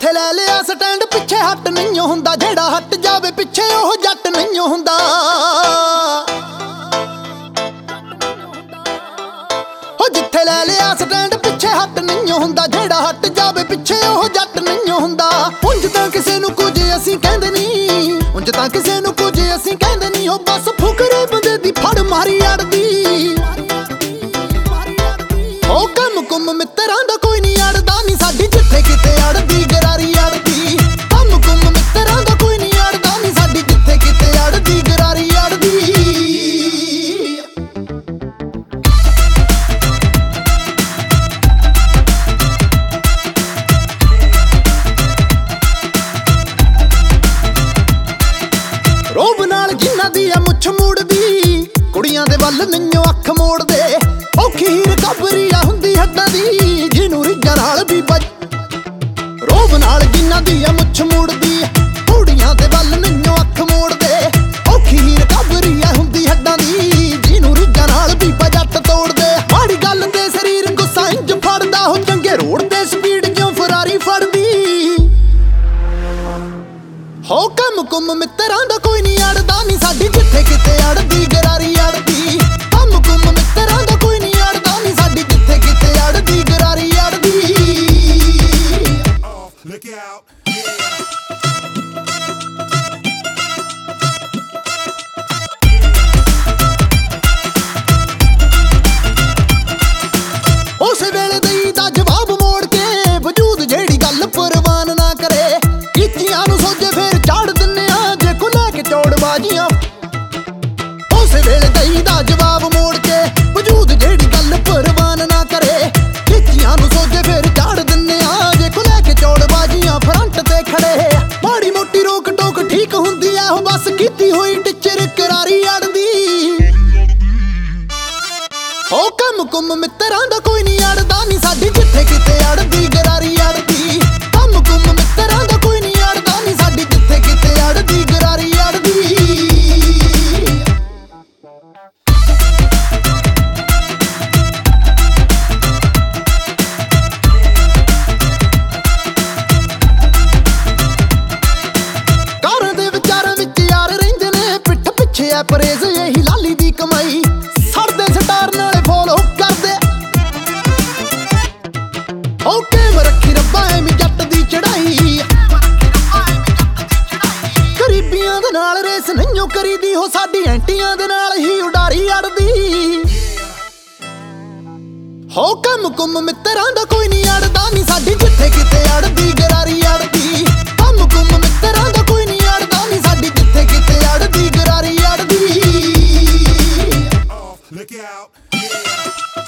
ਜਿੱਥੇ ਲੈ ਲਿਆ ਸਟੈਂਡ ਪਿੱਛੇ ਹੱਟ ਨਹੀਂ ਹੁੰਦਾ, ਜਿਹੜਾ ਹਟ ਜਾਵੇ ਪਿੱਛੇ ਉਹ ਜੱਟ ਨਹੀਂ ਹੁੰਦਾ। ਉਹ ਜਿੱਥੇ ਲੈ ਲਿਆ ਸਟੈਂਡ ਪਿੱਛੇ ਹੱਟ ਨਹੀਂ ਹੁੰਦਾ, ਜਿਹੜਾ ਹਟ ਜਾਵੇ ਪਿੱਛੇ ਉਹ ਜੱਟ ਨਹੀਂ ਹੁੰਦਾ। ਉਂਝ ਤਾਂ ਕਿਸੇ ਨੂੰ ਕੁਝ ਅਸੀਂ ਕਹਿੰਦੇ ਨਹੀਂ, ਉਂਝ ਤਾਂ ਕਿਸੇ ਨੂੰ ਕੁਝ ਅਸੀਂ ਕਹਿੰਦੇ ਨਹੀਂ, ਉਹ ਬਸ ਫੁਕਰੇ ਬੰਦੇ ਦੀ ਫੜ ਮਾਰੀ ਅੜਦੀ। ਉਹ ਕੰਮ ਕੁੰਮ ਮਿੱਤਰਾਂ ਦਾ ਕੋਈ ਨਹੀਂ ਅੜਦਾ ਨੀ ਸਾਡੀ, ਜਿੱਥੇ ਕਿਤੇ ਅੜਦੀ ਗਰਾਰੀ ਅੜਦੀ। ਕੰਮ ਕੁੰਮ ਮਿੱਤਰਾਂ ਦਾ ਕੋਈ ਨਹੀਂ ਅੜਦਾ ਨੀ ਸਾਡੀ, ਜਿੱਥੇ ਕਿਤੇ ਅੜਦੀ ਗਰਾਰੀ ਅੜਦੀ। ਰੋਬ ਨਾਲ ਜਿਨ੍ਹਾਂ ਦੀ ਆ ਮੁੱਛ ਮੂੜਦੀ, ਕੁੜੀਆਂ ਦੇ ਵੱਲ ਨਹੀਂਓ ਅੱਖ ਮੋੜਦੇ। ਔਖੀ ਹੀਰ ਕਬਰੀ ਆ ਹੁੰਦੀ ਹੱਡਾਂ ਦੀ, ਜਿਹਨੂੰ ਰਿੱਜਾਂ ਨਾਲ ਵੀ ਵੱਜ। ਰੋਬ ਨਾਲ ਜਿਨ੍ਹਾਂ ਦੀ ਆ ਮੁੱਛ ਮੂੜਦੀ, ਕੁੜੀਆਂ ਦੇ ਵੱਲ ਨਹੀਂਓ ਅੱਖ ਮੋੜਦੇ। ਔਖੀ ਹੀਰ ਕਬਰੀ ਆ ਹੁੰਦੀ ਹੱਡਾਂ ਦੀ, ਜਿਹਨੂੰ ਰਿੱਜਾਂ ਨਾਲ ਵੀ ਜੱਟ ਤੋੜਦੇ। ਮਾੜੀ ਗੱਲ ਤੇ ਸਰੀਰ ਗੁੱਸਾ ਇੰਜ ਫੜਦਾ, ਉਹ ਚੰਗੇ ਰੋਡ ਤੇ ਸਪੀਡ ਜਿਉਂ ਫਰਾਰੀ ਫੜਦੀ। ਹੋ ਕੰਮ ਕੁੰਮ ਮਿੱਤਰਾਂ ਦਾ ਕੋਈ ਨਹੀਂ ਅੜਦਾ ਨੀ ਸਾਡੀ, ਜਿੱਥੇ ਕਿਤੇ ਅੜਦੀ ਗਰਾਰੀ ਅੜਦੀ। ਕੰਮ ਕੁੰਮ ਮਿੱਤਰਾਂ ਦਾ ਕੋਈ ਨਹੀਂ ਅੜਦਾ ਨੀ ਸਾਡੀ, ਜਿੱਥੇ ਕਿਤੇ ਅੜਦੀ ਗਰਾਰੀ ਅੜਦੀ। ਉਸੇ ਵੇਲੇ ਦਈਦਾ ਜਵਾਬ ਮੋੜ ਕੇ, ਵਜੂਦ ਜਿਹੜੀ ਗੱਲ ਪ੍ਰਵਾਨ ਨਾ ਕਰੇ। ਕੀਤੀਆਂ ਨੂੰ ਸੋਝੇ ਫੇਰ ਚਾੜ ਦਿੰਨੇ ਆ, ਜੇ ਕੋ ਲੈ ਕੇ ਚੌੜਬਾਜ਼ੀਆਂ। ਉਸੇ ਵੇਲੇ ਦਈਦਾ ਜਵਾਬ ਮੋੜ ਕੇ, ਵਜੂਦ ਜਿਹੜੀ ਗੱਲ ਪ੍ਰਵਾਨ ਨਾ ਕਰੇ। ਕੀਤੀਆਂ ਨੂੰ ਸੋਝੇ ਫੇਰ ਚਾੜ ਦਿੰਨੇ ਆ, ਜੇ ਕੋ ਲੈ ਕੇ ਚੌੜਬਾਜ਼ੀਆਂ। ਫਰੰਟ ਤੇ ਖੜੇ ਮਾੜੀ ਮੋਟੀ ਰੋਕ ਟੋਕ ਠੀਕ ਹੁੰਦੀ ਆ, ਉਹ ਬਸ ਕੀਤੀ ਹੋਈ ਟਿੱਚਰ ਕਰਾਰੀ ਅੜਦੀ। ਹੋ ਕੰਮ ਕੁੰਮ ਮਿੱਤਰਾਂ ਦਾ ਕੋਈ ਨਹੀਂ ਅੜਦਾ ਨੀ ਸਾਡੀ, ਜਿੱਥੇ ਕਿਤੇ ਅੜਦੀ ਗਰਾਰੀ ਅੜਦੀ। ਕੰਮ ਕੁੰਮ ਮਿੱਤਰਾਂ ਦਾ ਕੋਈ ਨਹੀਂ ਅੜਦਾ ਨੀ ਸਾਡੀ, ਜਿੱਥੇ ਕਿਤੇ ਅੜਦੀ ਗਰਾਰੀ ਅੜਦੀ। ਕਾਰਾਂ ਦੇ ਵਿਚਾਰਾਂ ਵਿੱਚ ਯਾਰ ਰਹਿੰਦੇ ਨੇ, ਪਿੱਠ ਪਿੱਛੇ ਐ ਪਰੇਜ਼ ਇਹੀ ਲਾਲੀ ਦੀ ਕਮਾਈ। ਸੜਦੇ ਸਟਾਰ ਨਾਲੇ ਫੋਲੋ ਕਰਦੇ, ਹੋ ਕੇਮ ਰੱਖੀ ਰੱਬਾ ਐਵੇਂ ਜੱਟ ਦੀ ਚੜਾਈ। ਗਰੀਬੀਆਂ ਦੇ ਨਾਲ ਰੇਸ ਨਹੀਂਓ ਕਰੀਦੀ, ਹੋ ਸਾਡੀ ਐਂਟੀਆਂ ਦੇ ਨਾਲ ਹੀ ਉਡਾਰੀ ਅੜਦੀ। ਹੋ ਕੰਮ ਕੁੰਮ ਮਿੱਤਰਾਂ ਦਾ ਕੋਈ ਨਹੀਂ ਅੜਦਾ ਨੀ ਸਾਡੀ, ਜਿੱਥੇ ਕਿਤੇ ਅੜਦੀ ਗਰਾਰੀ ਅੜਦੀ। ਕੰਮ ਕੁੰਮ ਮਿੱਤਰਾਂ ਦਾ ਕੋਈ ਨਹੀਂ ਅੜਦਾ ਨੀ ਸਾਡੀ, ਜਿੱਥੇ ਕਿਤੇ ਅੜਦੀ ਗਰਾਰੀ ਅੜਦੀ।